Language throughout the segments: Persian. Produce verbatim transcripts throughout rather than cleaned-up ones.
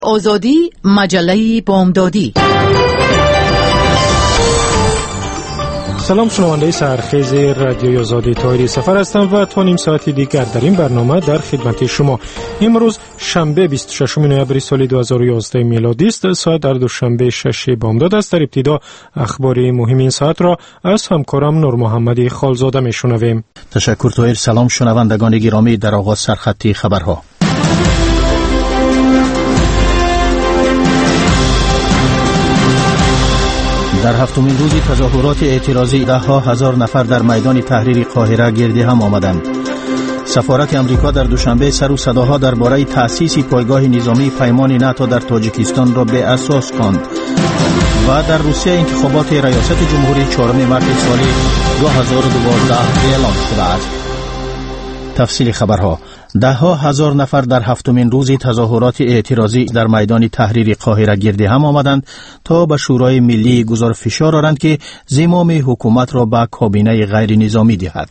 آزادی مجله بامدادی. سلام، شنونده سرخیز رادیوی آزادی تایری سفر هستم و تا نیم ساعت دیگر در این برنامه در خدمت شما. امروز شنبه بیست و ششم نوامبر سال دو هزار و یازده میلادی است. ساعت در دوشنبه شش بامداد است. در ابتدا اخبار مهم این ساعت را از همکارم نور محمدی خالزاده میشنویم. تشکر تایر. سلام شنوندگان گرامی. در آغاز سرخطی خبرها. در هفتمین روز تظاهرات اعتراضی ده ها هزار نفر در میدان تحریر قاهره گرد هم آمدند. سفارت امریکا در دوشنبه سر و صداها درباره تأسیس پایگاه نظامی پیمان ناتو در تاجیکستان را به اساس خواند. و در روسیه انتخابات ریاست جمهوری چهارم مارس سال دو هزار و دوازده اعلام شده است. تفصیل خبرها. ده ها هزار نفر در هفتمین روز تظاهرات اعتراضی در میدان تحریر قاهره گرد هم آمدند تا به شورای ملی گزار فشار آورند که زمام حکومت را به کابینه غیر نظامی دهد.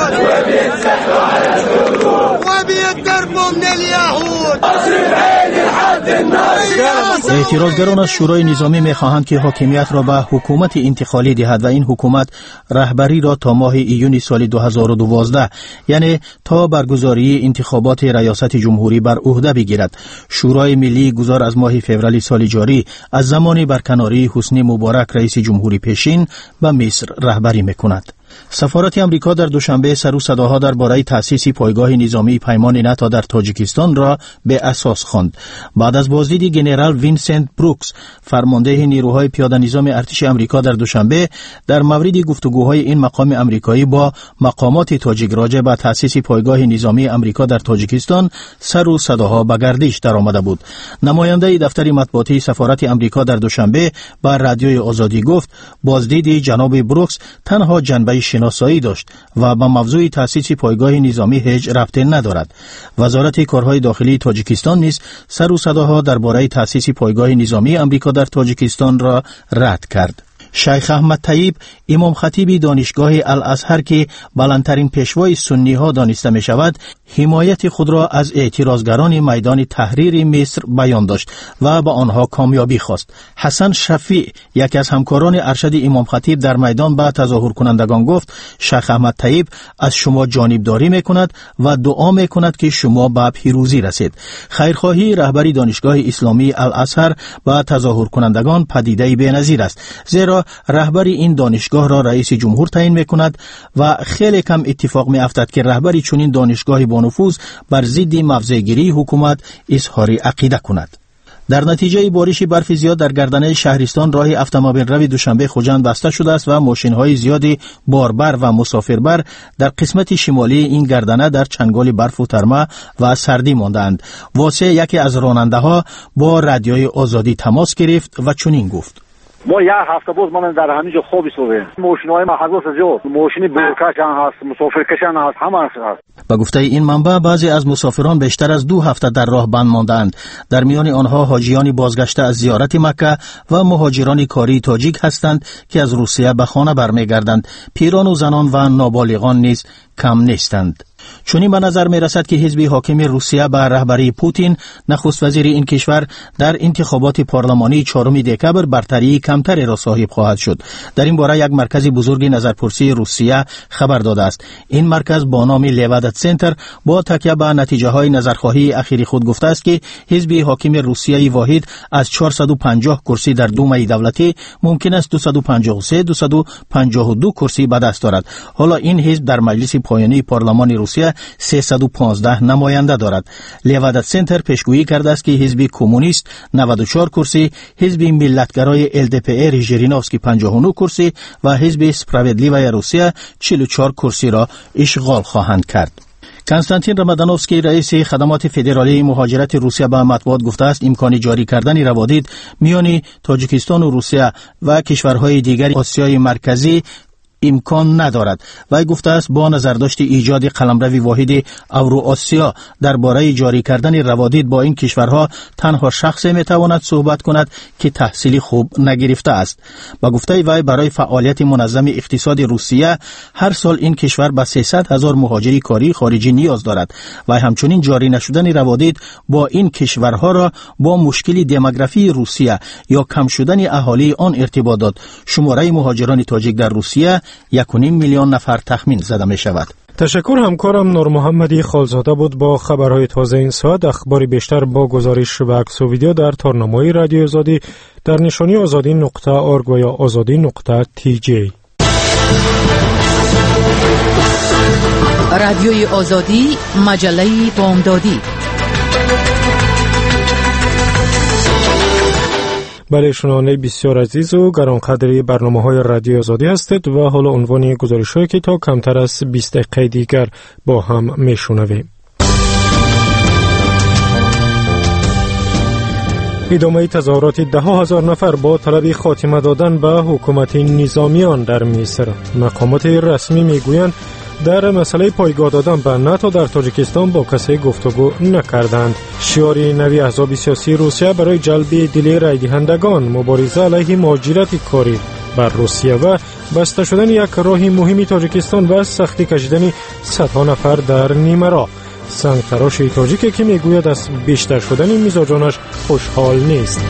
اعتراضگران از شورای نظامی می‌خواهند که حاکمیت را به حکومت انتقالی دهد و این حکومت رهبری را تا ماه ایون سال دو هزار و دوازده یعنی تا برگزاری انتخابات ریاست جمهوری بر عهده بگیرد. شورای ملی گذار از ماه فوریه سال جاری از زمان برکناری حسنی مبارک رئیس جمهوری پیشین به مصر رهبری می‌کند. سفارت امریکا در دوشنبه سر و صداها درباره تأسیس پایگاه نظامی پیمان ناتو در تاجیکستان را به اساس خواند. بعد از بازدید ژنرال وینسنت بروکس فرمانده نیروهای پیاده نظام ارتش امریکا در دوشنبه در مورد گفتگوهای این مقام امریکایی با مقامات تاجیک راجع به تأسیس پایگاه نظامی امریکا در تاجیکستان سر و صداها به گردش درآمده بود. نماینده دفتر مطبوعاتی سفارت امریکا در دوشنبه به رادیوی آزادی گفت بازدید جناب بروکس تنها جنبه شناسایی داشت و به موضوع تأسیس پایگاه نظامی هیچ ربطی ندارد. وزارت کارهای داخلی تاجیکستان نیز سر و صداها درباره تأسیس پایگاه نظامی امریکا در تاجیکستان را رد کرد. شیخ احمد طیب امام خطیب دانشگاه الازهر که بلندترین پیشوای سنی ها دانسته می شود حمایت خود را از اعتراضگران میدان تحریر مصر بیان داشت و با آنها کامیابی خواست. حسن شفیع یکی از همکاران ارشد امام خطیب در میدان با تظاهر کنندگان گفت شیخ احمد طیب از شما جانبداری می کند و دعا می کند که شما به پیروزی رسید. خیرخواهی رهبری دانشگاه اسلامی الازهر با تظاهر کنندگان پدیده بی‌نظیر است، زیرا رهبری این دانشگاه را رئیس جمهور تعیین می‌کند و خیلی کم اتفاق می‌افتد که رهبری چنین دانشگاهی با نفوذ بر ضد موضع‌گیری حکومت اظهار عقیده کند. در نتیجه بارش برف زیاد در گردنه شهرستان راه اتومبیل روی دوشنبه خوجند بسته شده است و ماشین‌های زیادی باربر و مسافربر در قسمت شمالی این گردنه در چنگال برف و ترمه و سردی ماندند. واسه یکی از راننده‌ها با رادیوی آزادی تماس گرفت و چنین گفت: ما یک هفته باز من در همینجا خواب ایستادیم. ماشین‌های ما هزار جا، ماشین برکش هم هست، مسافرکش هم هست، همه هست. به گفته این منبع بعضی از مسافران بیشتر از دو هفته در راه بند ماندند. در میان آنها حاجیانی بازگشته از زیارت مکه و مهاجران کاری تاجیک هستند که از روسیه به خانه برمیگردند. پیران و زنان و نابالغان نیز کم نیستند. چونین به نظر می رسد که حزب حاکم روسیه به رهبری پوتین نخست وزیر این کشور در انتخابات پارلمانی چهارم دکبر برتری کمتری را صاحب خواهد شد. در این باره یک مرکز بزرگ نظرپرسی روسیه خبر داده است. این مرکز با نام لیوادت سنتر با تکیه به نتیجه های نظرخواهی اخیری خود گفته است که حزب حاکم روسیه واحد از چهارصد و پنجاه کرسی در دومه دولتی ممکن است دویست و پنجاه و سه دویست و پنجاه و دو کرسی به دست دارد. حالا این حزب در مجلس پایانی پارلمان روسیه سیصد و پانزده نماینده دارد. لیوادت سنتر پیشگویی کرده است که حزب کمونیست نود و چهار کرسی، حزب ملتگرای ال دی پی ار ژیرینوفسکی پنجاه و نه کرسی و حزب سپراودلیوی روسیه چهل و چهار کرسی را اشغال خواهند کرد. کنستانتین رمادانوفسکی رئیس خدمات فدرالی مهاجرت روسیه به مطبوعات گفته است امکان جاری کردن روابط میان تاجیکستان و روسیه و کشورهای دیگر آسیای مرکزی امکان ندارد. وی گفته است با نظرداشت ایجاد قلمرو واحد اورو-آسیا درباره جاری کردن روادید با این کشورها تنها شخصی میتواند صحبت کند که تحصیل خوب نگرفته است. با گفته وی برای فعالیت منظم اقتصاد روسیه هر سال این کشور به سیصد هزار مهاجر کاری خارجی نیاز دارد و همچنین جاری نشدن روادید با این کشورها را با مشکل دموگرافی روسیه یا کم شدن اهالی آن ارتباط داد. شماره مهاجران تاجیک در روسیه یک و نیم میلیون نفر تخمین زده می شود. تشکر. همکارم نور محمدی خالزاده بود با خبرهای تازه این ساعت. اخباری بیشتر با گزارش و عکس و ویدیو در تارنمای رادیو آزادی در نشانی آزادی نقطه اورگ و یا آزادی نقطه تی جی. رادیوی آزادی، مجله بامدادی. بله، شنونده بسیار عزیز و گرانقدری برنامه‌های رادیو آزادی هستید و حالا عنوان گزارش‌هایی که تا کمتر از بیست دقیقه دیگر با هم میشنویم. ادامه تظاهرات ده هزار نفر با طلب خاتمه دادن به حکومت نظامیان در مصر. مقامات رسمی میگویند در مسئله پایگاه دادن به ناتو در تاجیکستان با کسی گفتگو نکردند. شعار نوی احزاب سیاسی روسیه برای جلب دل رای دهندگان، مبارزه علیه مهاجرت کاری بر روسیه و بسته شدن یک راه مهمی تاجیکستان و سختی کشیدن صدها نفر در نیمه سنگ تراش تاجیک که میگوید از بیشتر شدن مزاجانش خوشحال نیست.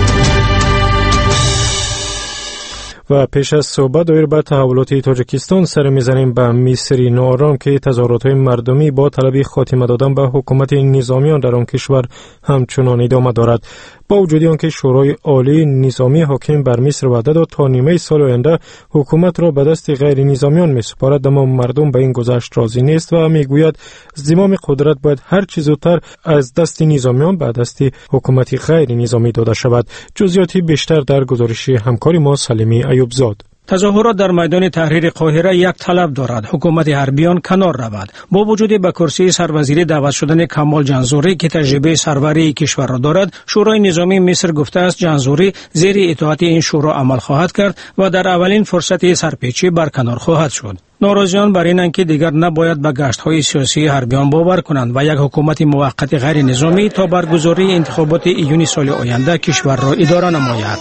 و پیش از صحبت دایر به تحولات تاجیکستان سر میزنیم به مصر ناآرام که تظاهرات مردمی با طلب خاتمه دادن به حکومت نظامیان در آن کشور همچنان ادامه دارد. با وجود آنکه شورای عالی نظامی حاکم بر مصر وعده داد تا نیمه سال آینده حکومت را به دست غیر نظامیان میسپارد، اما مردم به این گذشت راضی نیست و میگوید زمام قدرت باید هر چه زودتر از دست نظامیان به دست حکومت غیر نظامی داده شود. جزئیاتی بیشتر در گزارش همکار ما سلیمی ایوبزاد. تظاهرات در میدان تحریر قاهره یک طلب دارد: حکومت حربیان کنار رود. با وجود به کرسی سروزیری دعوت شدن کمال جنزوری که تجربه سروری کشور را دارد، شورای نظامی مصر گفته است جنزوری زیر اطاعت این شورا عمل خواهد کرد و در اولین فرصت سرپیچی برکنار خواهد شد. ناراضیان بر اینند که دیگر نباید به گشت‌های سیاسی حربیان باور کنند و یک حکومت موقت غیر نظامی تا برگزاری انتخابات ایونی سال آینده کشور را اداره نماید.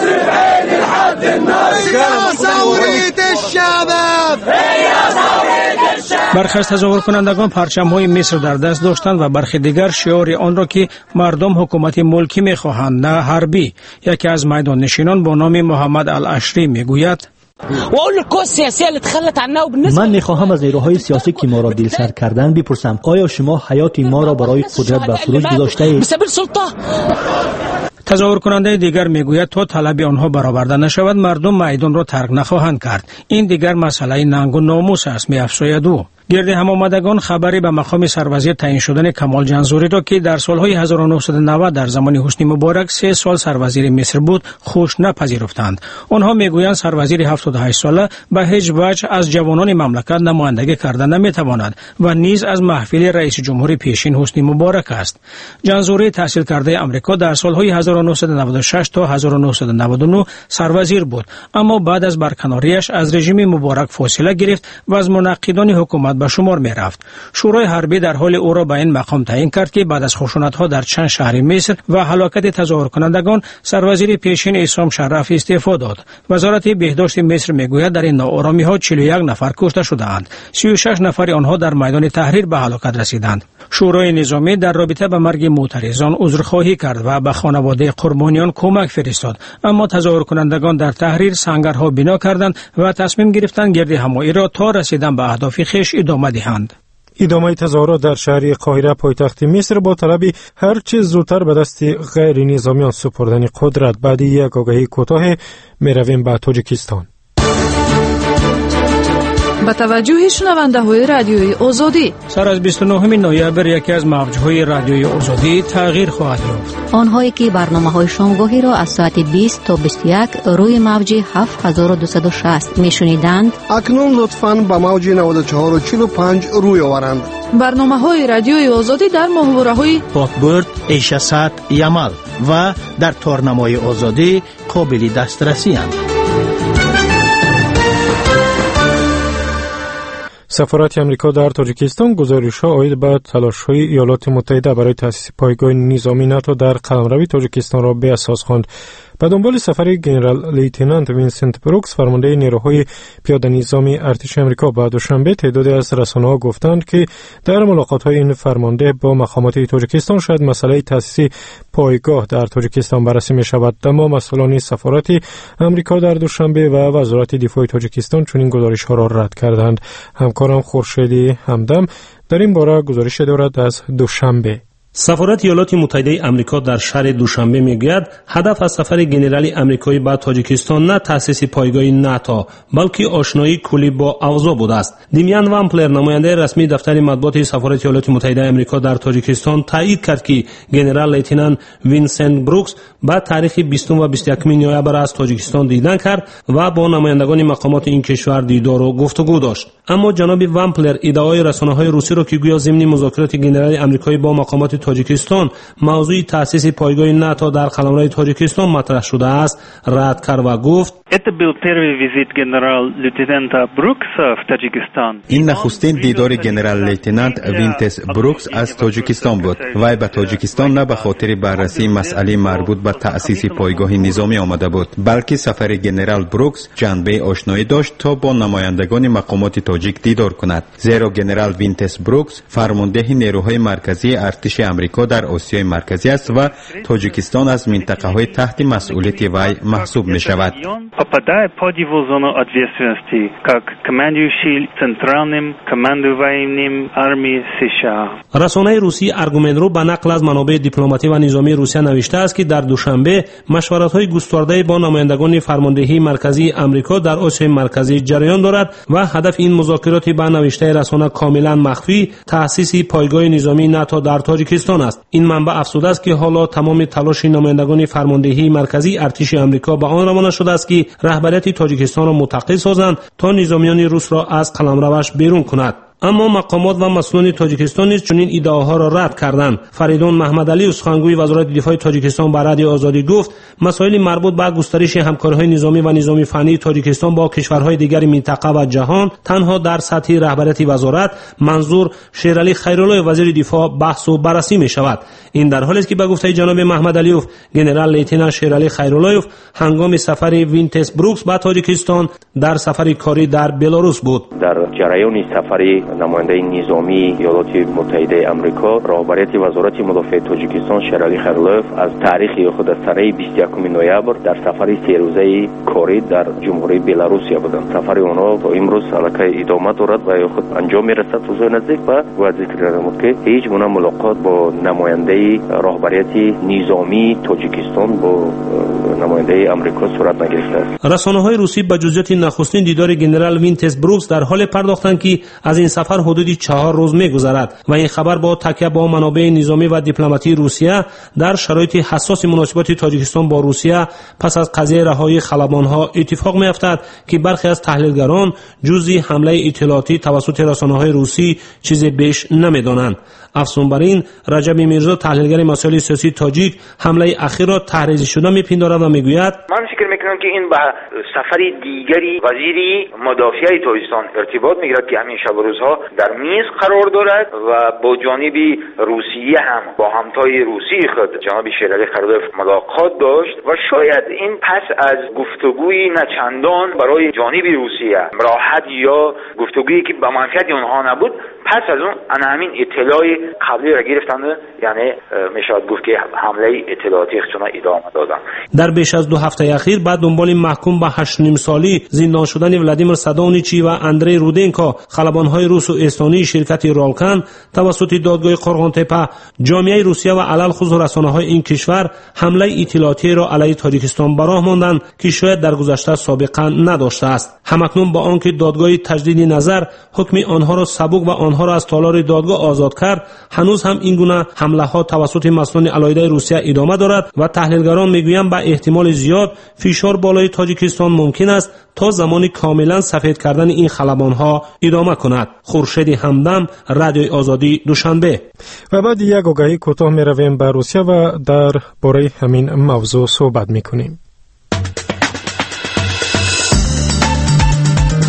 برخی از تظاهر کنندگان پرچم‌های مصر در دست داشتند و برخی دیگر شعار آن را که مردم حکومت ملکی می‌خواهند نه حربی. یکی از میدان نشینان با نام محمد الاشری میگوید: من میخواهم از نیروهای سیاسی که ما را دل سر کردن بپرسم آیا شما حیات ما را برای قدرت به فروش گذاشته اید؟ تظاهر کننده دیگر میگوید تا طلب آنها برآورده نشود مردم میدان را ترک نخواهند کرد. این دیگر مسئله ننگ و ناموس است، می‌افزاید او. گرد هم آمدگان خبری به مقام سروزیر تعیین شدن کمال جنزوری را که در سالهای هزار و نهصد و نود در زمان حسنی مبارک سه سال سروزیر مصر بود خوش نپذیرفتند. آنها میگویند سروزیر هفتاد و هشت ساله به هیچ وجه از جوانان مملکت نمایندگی کردن نمیتواند و نیز از محفل رئیس جمهور پیشین حسنی مبارک است. جنزوری تحصیل کرده آمریکا در سالهای هزار و نهصد و نود و شش تا هزار و نهصد و نود و نه سروزیر بود، اما بعد از برکناریش از رژیم مبارک فاصله گرفت و از منقدان حکومت به شمار می رفت. شورای حربی در حال او را به این مقام تعیین کرد که بعد از خشونت‌ها در چند شهر مصر و هلاکت تظاهر کنندگان سروزیر پیشین عصام شرف استعفا داد. وزارت بهداشت مصر میگوید در این ناآرامی‌ها چهل و یک نفر کشته شدند. سی و شش نفر آنها در میدان تحریر به هلاکت رسیدند. شورای نظامی در رابطه به مرگ معترضان عذرخواهی کرد و به خانواده قربانیان کمک فرستاد، اما تظاهر کنندگان در تحریر سنگرها بنا کردند و تصمیم گرفتند گرد همایی را تا رسیدن به اهداف خویش ادامه دهند. ادامه تظاهرات در شهر قاهره پایتخت مصر با طلب هر چه زودتر به دست غیر نظامیان سپردن قدرت. بعد یک آگهی کوتاه میرویم به تاجیکستان. با توجه شنونده های رادیوی آزادی، سر از بیست و نهم نوامبر یکی از موج‌های رادیوی آزادی تغییر خواهد یافت. آنهایی که برنامه‌های شامگاهی را از ساعت بیست تا بیست و یک روی موج هفت هزار و دویست و شصت میشنیدند، اکنون لطفاً به موج نود و چهار و چهل و پنج روی آورند. برنامه های رادیوی آزادی در ماهواره های پاکبرد، ایشاسات، یمال و در تارنمای آزادی قابل دسترسی اند. سفارت آمریکا در تاجیکستان گزارش‌ها عاید به تلاش‌های ایالات متحده برای تأسیس پایگاه نظامی ناتو در قلمرو تاجیکستان را به اساس خواند. به دنبال سفر گنرال لیتنانت وینسنت بروکس فرمانده نیروهای پیاده نظامی ارتش آمریکا به دوشنبه، تعدادی از رسانه‌ها گفتند که در ملاقات‌های این فرمانده با مقامات تاجیکستان شاید مسئله تأسیس پایگاه در تاجیکستان بررسی می‌شود. اما مسئولان سفارت آمریکا در دوشنبه و وزارت دفاع تاجیکستان چنین گزارش‌ها را رد کردند. همکارم خورشیدی همدم در این باره گزارش دارد از دوشنبه. سفارت ایالات متحده آمریکا در شهر دوشنبه میگوید هدف از سفر گنرال آمریکایی به تاجیکستان نه تأسیس پایگاه ناتو بلکه آشنایی کلی با اوضاع بوده است. دیمیان وامپلر، نماینده رسمی دفتر مطبوعات سفارت ایالات متحده آمریکا در تاجیکستان، تایید کرد که گنرال لیتنانت وینسنت بروکس با تاریخ بیستم و بیست و یکم نوامبر از تاجیکستان دیدن کرد و با نمایندگان مقامات این کشور دیدار و گفتگو داشت. اما جناب وامپلر ادعای رسانه‌های روسی را که گویا ضمن مذاکرات گنرال آمریکایی با مقامات تاجیکستان موضوع تأسیس پایگاه ناتو در قلمرو تاجیکستان مطرح شده است رد کرد و گفت این نخستین دیدار گنرال لیتنانت وینتس بروکس از تاجیکستان بود. وی به تاجیکستان نه به خاطر بررسی مسئله مربوط به تأسیس پایگاه نظامی آمده بود، بلکه سفر گنرال بروکس جنبه آشنایی داشت تا با نمایندگان مقامات تاجیک دیدار کند. زیرا گنرال وینتس بروکس فرمانده نیروهای مرکزی ارتش آمریکا در آسیای مرکزی است و تاجیکستان از منطقه های تحت مسئولیت وی محسوب می شود. Попадая под его зону ответственности, как командующий центральным командованием армии США. رسانه روسی ارگومنت رو به نقل از منابع دیپلماتی و نظامی روسیه نوشته است که در دوشنبه مشورت‌های گسترده با نمایندگان فرماندهی مرکزی آمریکا در آسیای مرکزی جریان دارد و هدف این مذاکرات به نوشته رسانه کاملا مخفی تأسیس پایگاه نظامی ناتو در تاجیکستان است. این منبع افزوده است که حالا تمام تلاش نمایندگان فرماندهی مرکزی ارتش آمریکا به آن روانه شده است که رهبریت تاجیکستان را متقی سازند تا نظامیان روس را از قلمروش بیرون کند. اما مقامات و مسئولان تاجیکستان نیز چنین ادعاها را رد کردند. فریدون محمدعلی، سخنگوی وزارت دفاع تاجیکستان، به رادیو آزادی گفت مسائل مربوط به گسترش همکاری‌های نظامی و نظامی فنی تاجیکستان با کشورهای دیگر منطقه و جهان تنها در سطح رهبریت وزارت منظور شیرعلی خیرالله وزیر دفاع بحث و بررسی می شود. این در حالی است که به گفته جناب محمدعلیوف گنرال لیتنانت شیرعلی خیرالله هنگام سفر وینتس بروکس به تاجیکستان در سفر کاری در بلاروس بود. در جریان سفر نماینده نظامی ایالات متحده آمریکا رهبریت وزارت مدافع تاجیکستان شیرعلی خیرالله از تاریخ خود از سره بیست و یکم نوامبر در سفر سه روزه کاری در جمهوری بلاروسیا بودند. سفر آنها تا امروز علاقه ادامه دارد و خود انجام میرسد. روز نزدیک و باید ذکر نمود که هیچ گونه ملاقات با نماینده رهبریت نظامی تاجیکستان با نماینده آمریکا صورت نگرفته است. رسانه‌های روسی به جزئیات نخستین دیدار گنرال وینتس بروکس در حال پرداختند که از این سفر حدودی چهار روز می‌گذرد و این خبر با تکیه با منابع نظامی و دیپلماتی روسیه در شرایط حساس مناسبات تاجیکستان با روسیه پس از قضیه رهایی خلبان‌ها اتفاق می‌افتد که برخی از تحلیلگران جزئی حمله اطلاعاتی توسط رسانه‌های روسی چیزی بیش نمی‌دانند. افزون بر این، رجب میرزا، تحلیلگر مسائل سیاسی تاجیک، حمله اخیر را تحریض شده می‌پندارد و می‌گوید من فکر می‌کنم که این به سفر دیگری وزیری مدافع تاجیکستان ارتباط می‌گیرد که همین شب و روزها در میز قرار دارد و با جانب روسیه هم با همتای روسی خود جناب شیرعلی خیرالله ملاقات داشت و شاید این پس از گفتگوی نچندان برای جانب روسیه راحت یا گفتگویی که به منفعت آنها نبود، پس از اون انا همین اطلاع قبلی را گرفتند، یعنی میشود گفت که حمله اطلاعاتی خودشون ادامه دادن. در بیش از دو هفته اخیر بعد دنبال محکوم به هشت نیم سالی زندان شدن ولادیمیر سادونیچی و اندری رودنکو خلبان‌های روس و استانی شرکت رالکن توسط دادگاه قرغان‌تپه، جامعه روسیه و علل خصوص رسانه‌های این کشور حمله اطلاعاتی را علیه تاجیکستان به راه ماندند که شاید در گذشته سابقه نداشته است. همکنون با آنکه دادگاه تجدید نظر حکم آنها را سبک و آنها را از تالار دادگاه آزاد کرد، هنوز هم این گونه حمله‌ها توسط مسئولان علیه روسیه ادامه دارد و تحلیلگران میگویند به احتمال زیاد فشار بالای تاجیکستان ممکن است تا زمان کاملا سفید کردن این خلبان‌ها ادامه کند. خورشید همدم، رادیوی آزادی، دوشنبه. و بعد یک آگهی کوتاه می‌رویم به روسیه و در باره همین موضوع صحبت می‌کنیم.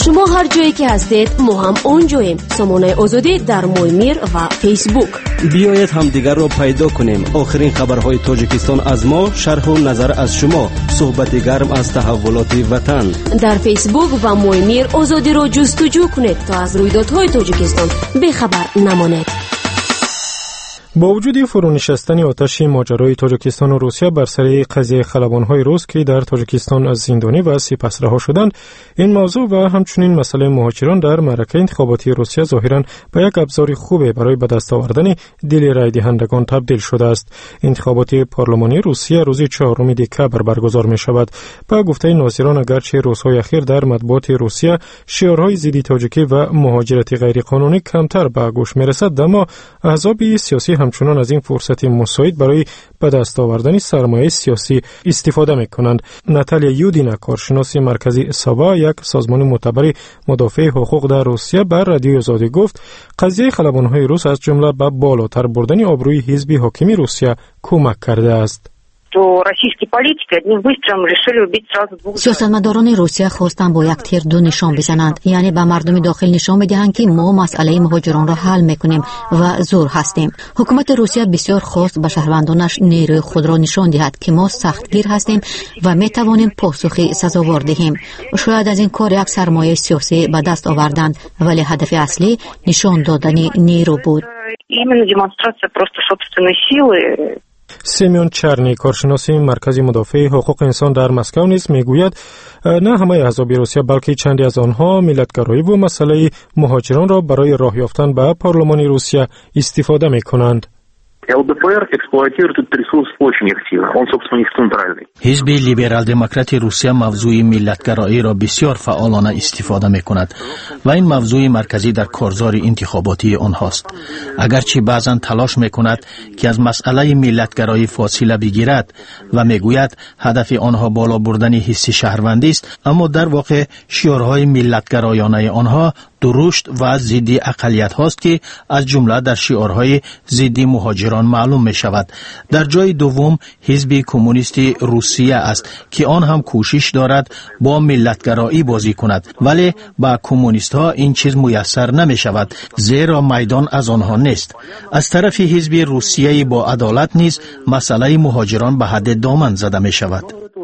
شما هر جایی که هستید ما هم اونجاییم. سامانه آزادی در مویمیر و فیسبوک. بیایید هم دیگر را پیدا کنیم. آخرین خبرهای تاجیکستان از ما، شرح و نظر از شما، صحبت گرم از تحولات وطن. در فیسبوک و مویمیر آزادی را جستجو کنید تا از رویدادهای تاجیکستان بخبر نمانید. با وجود فرونشستن آتش ماجرای تاجیکستان و روسیه بر سر قضیه خلبان‌های روس که در تاجیکستان از زندانی و سپس رها شدند، این موضوع و همچنین مسئله مهاجران در معرکه انتخاباتی روسیه ظاهراً به یک ابزار خوب برای به دست آوردن دل رای دهندگان تبدیل شده است. انتخابات پارلمانی روسیه روز چهارم دکبر برگزار می شود. با گفته ناظران اگرچه روزهای اخیر در مطبوعات روسیه شعارهای ضد تاجیکی و مهاجرت غیرقانونی کمتر به گوش می رسد، اما احزاب سیاسی همچنان از این فرصت مساعد برای به دست آوردن سرمایه سیاسی استفاده می کنند. ناتالیا یودینا، کارشناس مرکزی سابا، یک سازمان معتبر مدافع حقوق در روسیه، بر رادیوی آزادی گفت قضیه خلبان‌های روس از جمله به بالاتر بردن آبروی حزب حاکم روسیه کمک کرده است. سیاستمداران روسیه خواستند با یک تیر دو نشان بزنند، یعنی به مردم داخل نشان بدهند که ما مسئله مهاجران را حل میکنیم و زور هستیم. حکومت روسیه بسیار خواست به شهروندانش نیروی خود را نشان دهد که ما سختگیر هستیم و میتوانیم پاسخی سزاوار دهیم. شاید از این کار یک سرمایه سیاسی به دست آوردند، ولی هدف اصلی نشان دادن نیرو بود. سیمیون چرنی، کارشناس مرکز مدافع حقوق انسان در مسکو نیز میگوید نه همه احزاب روسیه بلکه چندی از آنها ملتگرایی و مسئله مهاجران را برای راه یافتن به پارلمان روسیه استفاده میکنند. حزب لیبرال دموکرات روسیه موضوع ملتگرایی را بسیار فعالانه استفاده می کند و این موضوع مرکزی در کارزار انتخاباتی آنهاست. اگرچه بعضا تلاش می کند که از مسئله ملتگرایی فاصله بگیرد و می گوید هدف آنها بالا بردن حس شهروندی است، اما در واقع شعارهای ملتگرایانه آنها درشت و ضد اقلیت هاست که از جمله در شعارهای ضد مهاجران معلوم می شود. در جای دوم حزب کمونیست روسیه است که آن هم کوشش دارد با ملتگرایی بازی کند، ولی با کمونیست ها این چیز میسر نمی شود، زیرا میدان از آنها نیست. از طرف حزب روسیه با عدالت نیز مسئله مهاجران به حد دامن زده می شود.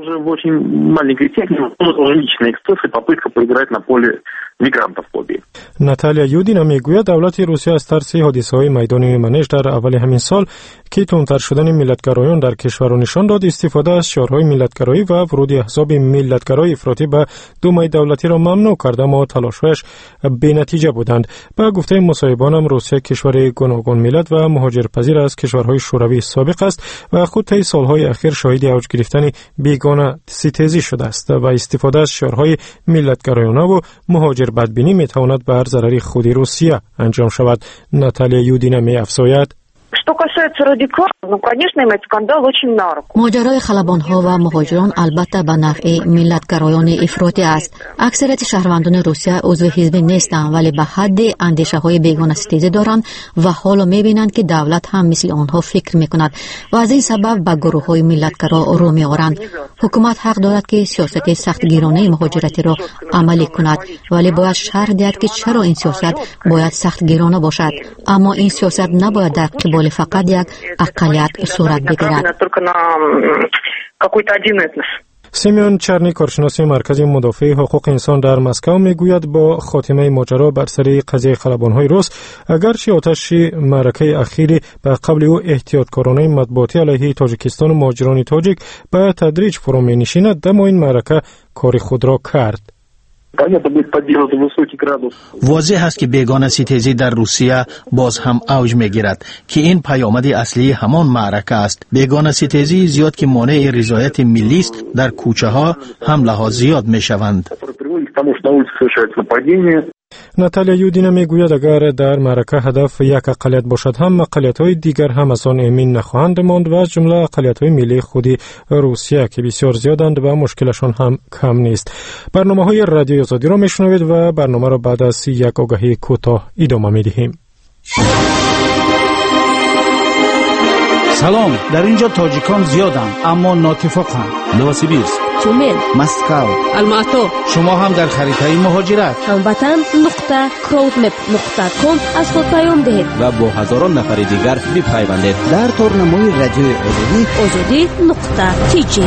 ناتالیا یودینا میگوید دولت روسیه از ترس حادثه‌های میدان منیژ در اول همین سال که تندتر شدن ملتگرایان در کشور نشان داد، استفاده از شعارهای ملتگرایی و ورود احزاب ملتگرای افراطی به دومای دولتی را ممنوع کرده، اما تلاش‌هایش بی‌نتیجه بودند. با گفته مصاحبان هم روسیه کشور گوناگون ملت و مهاجرپذیر از کشورهای شوروی سابق است و خود طی سالهای اخیر شاهد اوج گرفتن بیگانه ستیزی شده است و استفاده از شعارهای ملتگرایانه و مهاجر بدبینی میتواند بر ضرر خود روسیه انجام شود. ناتالیا یودینا می‌افزاید ماجرای خلبان‌ها و مهاجران البته به نفع ملتگرایان افراطی است. اکثریت شهروندان روسیه عضو حزب نیستند، ولی به حد اندیشه‌های بیگانه ستیزی دارند و حالا می‌بینند که دولت هم مثل آنها فکر می‌کند و از این سبب به گروه‌های ملتگرا رو می‌آورند. حکومت حق دارد که سیاست سختگیرانه مهاجرتی را عملی کند، ولی باید شرح دهد که چرا این سیاست باید سختگیرانه باشد. اما این سیاست نباید در قبال فقط یک اقلیت صورت بگیرد. سیمیون چرنی، کارشناس مرکز مدافع حقوق انسان در مسکو میگوید با خاتمه ماجرا بر سر قضیه خلبان‌های روس، اگرچه آتش معرکه اخیری به قبل او احتیاطکارانه مطبوعاتی علیه تاجیکستان و مهاجران تاجیک به تدریج فرو می‌نشیند، اما این معرکه کار خود را کرد. واضح است که بیگانه ستیزی در روسیه باز هم اوج میگیرد که این پیامد اصلی همان معرکه است. بیگانه ستیزی زیاد که مانع رضایت ملی است، در کوچه ها حمله ها زیاد میشوند. ناتالیا یودینا میگوید اگر در معرکه هدف یک اقلیت باشد، هم اقلیت‌های دیگر هم از آن امین نخواهند ماند و از جمله اقلیت‌های ملی خود روسیه که بسیار زیادند و مشکلشان هم کم نیست. برنامه‌های رادیوی آزادی را میشنوید و برنامه را بعد از یک آگهی کوتاه ادامه میدهیم. سلام، در اینجا تاجیکان زیادند اما ناتفاقند. نوسیبیرسک تیومن، مسکو، الماتو. شما هم در خریطه مهاجرت هموطن نقطه کراودمپ نقطه کام از خود پیام دهید و با هزاران نفر دیگر بپیوندید در تورنمای رادیوی آزادی آزادی نقطه تی جی.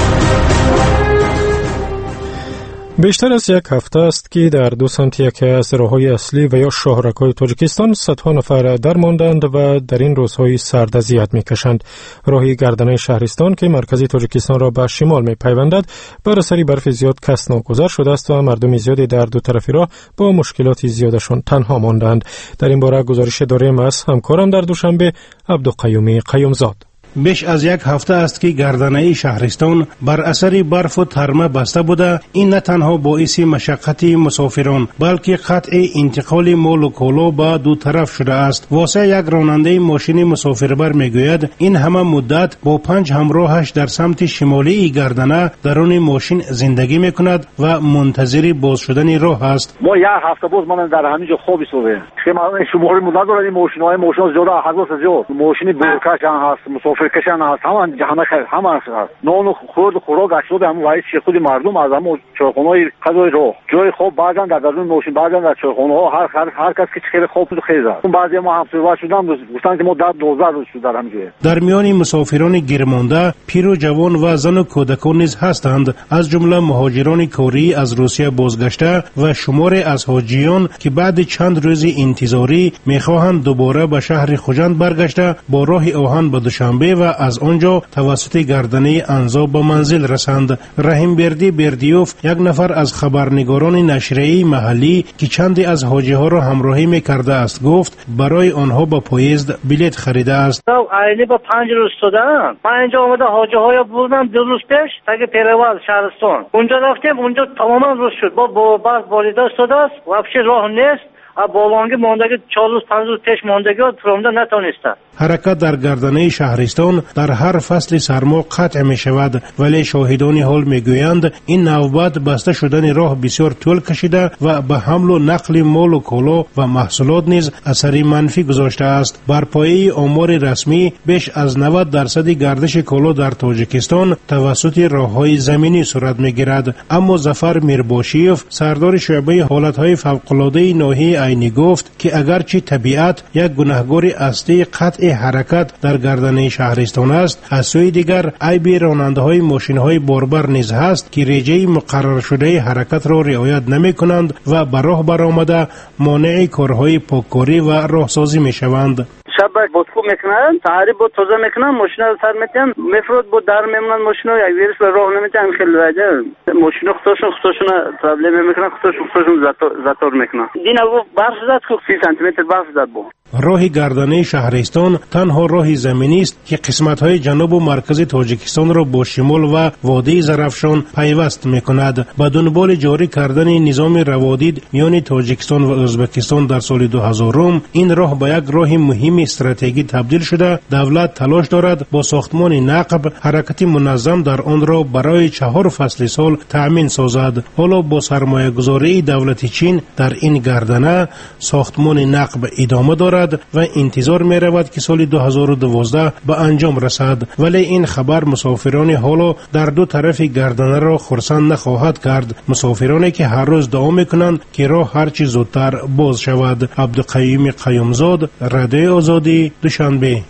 بیشتر از یک هفته است که در دو سمت یکی از راههای اصلی و یا شاهرک‌های تاجیکستان صدها نفر درماندند و در این روزهای سرد اذیت می‌کشند. راهی گردنه شهرستان که مرکزی تاجیکستان را به شمال می‌پیوندد بر اثر برف زیاد کس ناگزیر شده است و مردم زیادی در دو طرف راه با مشکلات زیادشان تنها ماندند. در این باره گزارش داریم از همکارم در دوشنبه عبدالقیومی قیومزاد. بیش از یک هفته است که گردنه شهرستان بر اثر برف و ترمه بسته بوده. این نه تنها باعث مشقت مسافران بلکه قطع انتقال مال و کالا به دو طرف شده است. واسه یک راننده ماشین مسافربر میگوید این همه مدت با پنج همراهش در سمت شمالی گردنه درون ماشین زندگی میکند و منتظر باز شدن راه است. ما یک هفته باز من در همینجا خواب ایستادیم. شما شماری مدت داریم ماشین‌های ماشین زیاد حواس زیاد ماشین برکش هست مسافر کشان هست همه همه همه هست نان و خورد و خوراک اشیاء هم وای چه خودی مردم از هم چایخونه‌های غذای راه جای خوب بعدن در درون ماشین بعدن در چایخونه‌ها هر هر هر کس که خیلی خوب و خیزه اون بعضی ما هم صحبت شدم گفتن که ما در دوازده روز شد در همجا. در میان مسافران گیرمانده پیر و جوان و زن و کودکان نیز هستند از جمله مهاجران کاری از روسیه بازگشته و شماری از حاجیان که بعد چند روز انتظاری میخواهند دوباره به شهر خوجند برگشته با راه آهن به دوشنبه و از آنجا توسط گردنه انزا به منزل رسند. رحیم بردی بردیوف یک نفر از خبرنگاران نشریه‌ای محلی که چندی از حاجی ها را همراهی میکرده است گفت برای آنها با پایزد بلیط خریده است. عینی با پنج روز شدن من اینجا آمده حاجی های بودم دو روز پیش تا پیروال شهرستان اونجا رفتیم اونجا تماما روز شد با با برف باریده شده است وابشه راه نیست. بالانگی ماندگی چهار روز پنج روز پیش ماندگی ترامده نتونسته. حرکت در گردنه شهرستان در هر فصل سرما قطع می شود ولی شاهدان حال می گویند این نوبت بسته شدن راه بسیار طول کشیده و به حمل و نقل مال و کالا و محصولات نیز اثری منفی گذاشته است. بر پایه آمار رسمی بیش از نود درصد گردش کالا در تاجیکستان توسط راههای زمینی صورت می گیرد. اما ظفر میرباشیف سردار شعبه حالتهای فوق‌العاده ناحیه عینی گفت که اگرچه طبیعت یک گناهکار اصلی قطع حرکت در گردنه شهرستان است از سوی دیگر عیب راننده‌های ماشین‌های باربر نیز هست که رژه مقرر شده حرکت را رعایت نمی‌کنند و به راه برآمده مانع کارهای پاککاری و راهسازی می‌شوند. شب بودکو میکنن تعریب بود توزه میکنن ماشینا رو سر میتن مفرود بود در میمونن ماشینا یک ویروس به راه نمیتن خیلی راجع ماشینا خودشون خودشون پرابلم میکنن خودشون خودشون زاتور میکنن دینا گفت برف زد که سی سانتی متر برف زد بود. راه گردنه شهرستان تنها راه زمینی است که قسمت‌های جنوب و مرکز تاجیکستان را با شمال و وادی زرافشان پیوست می‌کند. با دنبال جاری کردن نظام روادید میان تاجیکستان و ازبکستان در سال دو هزار این راه به یک راه مهم استراتژی تبدیل شده. دولت تلاش دارد با ساختمان نقب حرکت منظم در آن را برای چهار فصل سال تأمین سازد. حالا با سرمایه‌گذاری دولت چین در این گردنه ساختمان نقب ادامه دارد و انتظار می رود که سال دو هزار و دوازده به انجام رسد ولی این خبر مسافران حالا در دو طرف گردنه را خرسند نخواهد کرد. مسافرانی که هر روز دعا می کنند که راه هرچی زودتر باز شود. عبدالقیوم قیومزاد رادیو آزادی دوشنبه.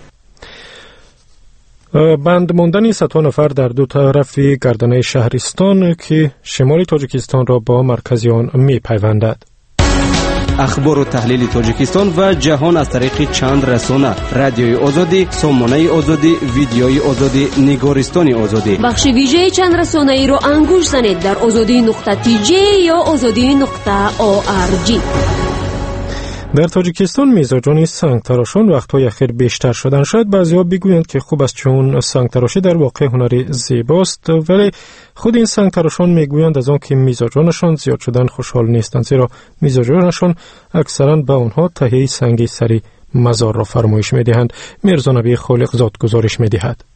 بند ماندن صدها نفر در دو طرف گردنه شهرستان که شمال تاجیکستان را با مرکز آن می پیوندد. اخبار و تحلیل تاجیکستان و جهان از طریق چند رسانه: رادیوی آزادی، سامانه آزادی، ویدیوی آزادی، نگارستان آزادی. بخش ویژه چند رسانه ای را انگوش زنید در آزادی نقطه تی جی یا آزادی نقطه او آر جی. در تاجیکستان میزاجان سنگ تراشان وقتهای اخیر بیشتر شدن. شاید بعضی‌ها بگویند که خوب است چون سنگ تراشی در واقع هنری زیباست ولی خود این سنگ تراشان میگویند از آن که میزاجانشان زیاد شدن خوشحال نیستند زیرا میزاجانشان اکثرا به آنها تهیه سنگ سری مزار را فرمایش میدهند. میرزا نبی خالق زاد گزارش میدهد.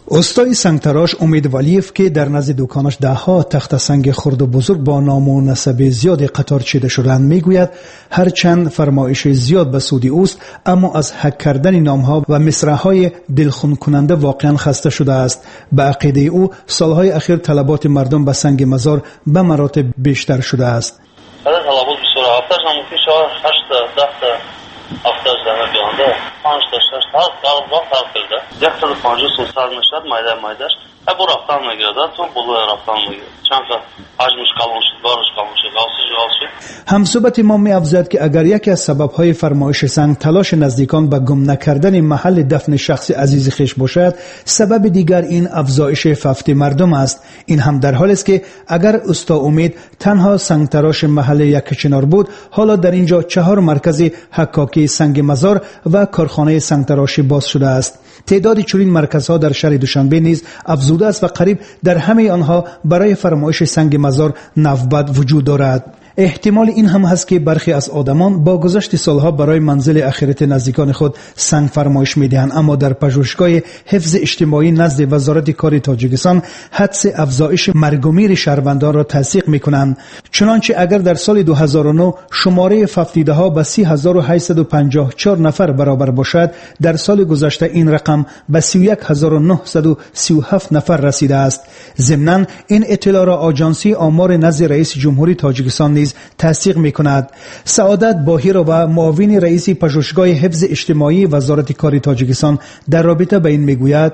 استای سنگتراش امید ولیف که در نزد دکانش ده ها تخت سنگ خرد و بزرگ با نام و نسب زیاد قطار چیده شدند میگوید هرچند فرمایش زیاد به سود اوست اما از حک کردن نام ها و مصرع‌های دلخون کننده واقعا خسته شده است. به عقیده او سالهای اخیر طلبات مردم به سنگ مزار به مراتب بیشتر شده است. طلبات بسیار هفتش هم ممکن شود هشت ده هفتش دمه بیانده پنج تا شش تا هر وقت هر کرده یک سال پنجاه سال سال میشد مایده مایدهش bu raftan میگیرد تو بلو رفتن میگیرد چند تا حجمش کلان شد بارش کلان شد غلصش غلص. همصحبت ما می افزاید که اگر یکی از سببهای فرمایش سنگ تلاش نزدیکان به گم نکردن محل دفن شخص عزیز خویش باشد، سبب دیگر این افزایش ففت مردم است. این هم در حالی است که اگر استا امید تنها سنگ تراش محل یکچنار بود، حالا در اینجا چهار مرکز حکاکی سنگ مزار و کارخانه سنگ تراشی باز شده است. تعداد چنین مرکزها در شهر دوشنبه نیز افزوده است و قریب در همه آنها برای فرمایش سنگ مزار نوبت وجود دارد. احتمال این هم هست که برخی از آدمان با گذشت سالها برای منزل اخرت نزدیکان خود سنگ فرمایش میدهند، اما در پژوهشگاه حفظ اجتماعی نزد وزارت کار تاجیکستان حدس افزایش مرگ و میر شهروندان را تصدیق میکنند. چنانچه اگر در سال دو هزار و نه شماره ففدیده ها به سی هزار و هشتصد و پنجاه و چهار نفر برابر باشد، در سال گذشته این رقم به سی و یک هزار و نهصد و سی و هفت نفر رسیده است. ضمناً این اطلاع را آژانسی آمار نزد رئیس جمهوری تاجیکستان نیز تصدیق می‌کند. سعادت باهیرو و معاون رئیس پژوهشگاه حفظ اجتماعی وزارت کار تاجیکستان در رابطه به این میگوید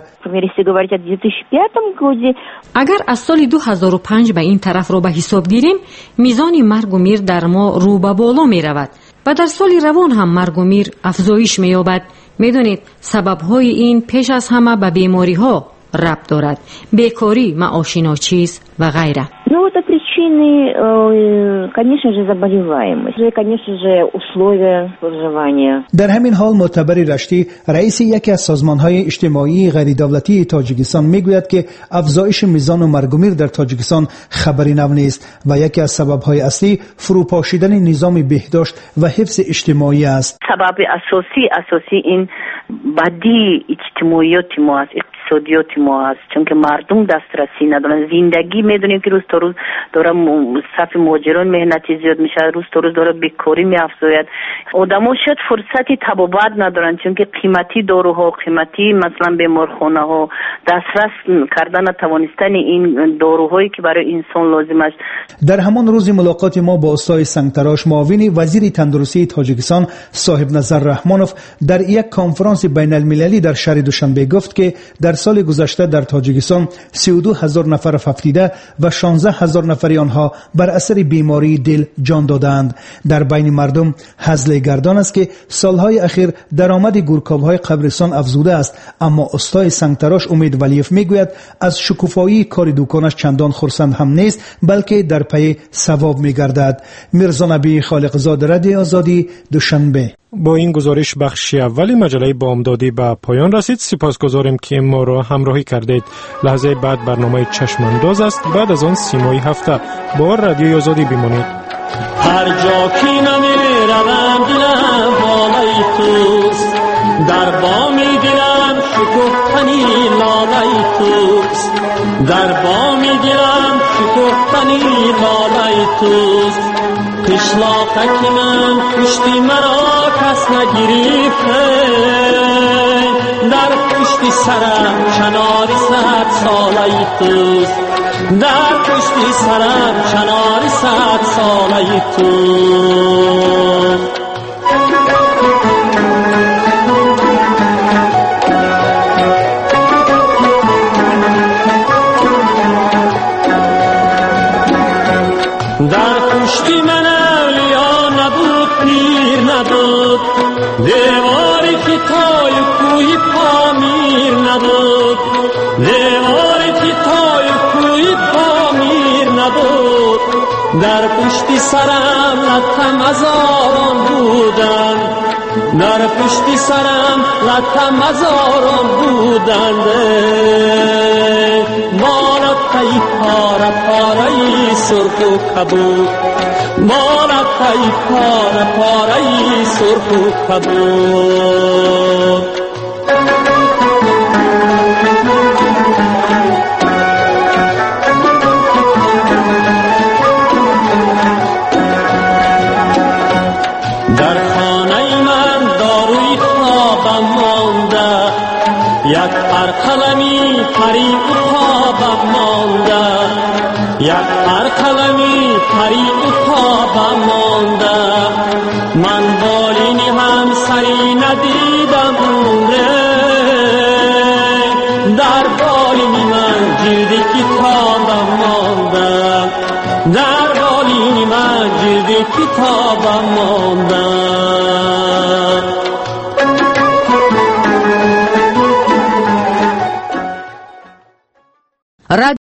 اگر از سال دو هزار و پنج به این طرف رو به حساب گیریم، میزان مرگ و میر در ما رو به بالا می رود و در سال روان هم مرگ و میر افزایش می یابد. میدونید سبب‌های این پیش از همه به بیماری‌ها ربط دارد: بیکاری، معاش ناچیز و غیره. Причины, конечно же, заболеваемость, конечно же, условия проживания. در همین حال معتبر رشتی رئیس یکی از سازمان‌های اجتماعی غیر دولتی تاجیکستان میگوید که افزایش میزان مرگ و میر در تاجیکستان خبری نو نیست و یکی از سبب‌های اصلی فروپاشیدن نظام بهداشت و حفظ اجتماعی است. سبب اساسی اساسی این بدی اجتماعیات ما است، اقتصادیات ما است، چون که مردم دسترسی ندارن. زندگی میدونیم که روز تا روز داره صف مهاجران مهنتی زیاد میشه، روز تا روز داره بیکاری میافزاید. آدما شاید فرصتی طبابت ندارن، چون که قیمتی داروها، قیمتی مثلا بیمارخانه ها، دسترس کردن توانستن این داروهایی که برای انسان لازم است. در همان روز ملاقات ما با استاد سنگتراش، معاون وزیر تندرستی تاجیکستان صاحب نظر رحمانوف در یک کنفرانس بین المللی در شهر دوشنبه گفت که در سال گذشته در تاجیکستان سی و دو هزار نفر ففدیده و شانزده هزار نفری آنها بر اثر بیماری دل جان دادند. در بین مردم هزل گردان است که سالهای اخیر درآمد گورکاوهای قبرستان افزوده است، اما استاد سنگتراش امید ولیف میگوید از شکوفایی کار دکانش چندان خرسند هم نیست، بلکه در پی ثواب میگردد. میرزا نبی خالقزاده، رادیو آزادی، دوشنبه. با این گزارش بخش اولی مجله بامدادی به پایان رسید. سپاسگزاریم که ما را همراهی کردید. لحظه بعد برنامه چشم انداز است. بعد از آن سیمای هفته. با رادیو آزادی بمانید. هر جا که نمیروم دلم بالای توست، در بام دلم شکفتنی لالای توست، در بام دلم شکفتنی لالای توست. قشلاقک من پشتی مرا کس نگریفته، در پشتی سرم چناری صد سالای توست، در پشتی سرم چناری صد سالای توست. در پشتی من اولیا نبود، پیر نبود، دیواری که تای کوی پامیر نبود، دیواری که تای کوی پامیر نبود. در پشتی سرم لطم هزاران بودن، در پشتی سرم لطم هزاران بودند. مالت تایی پاره پارهی سرخ و کبود، مالت تایی پاره پارهی سرخ و کبود. یک ارقلمی پری اتابم مانده من بالینی هم سری ندیدم عمره در بالینی من جلد کتابم مانده در بالینی من جلد کتابم مانده